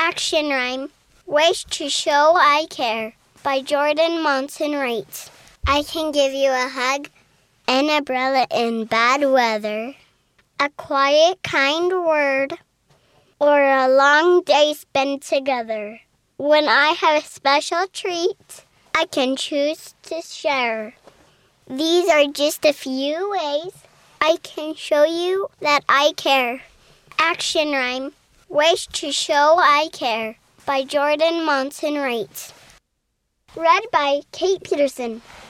Action rhyme. Wish to show I care by Jordan Monson Wright. I can give you a hug, an umbrella in bad weather, a quiet, kind word, or a long day spent together. When I have a special treat, I can choose to share. These are just a few ways I can show you that I care. Action rhyme. Wish to show I care by Jordan Monson Wright. Read by Kate Peterson.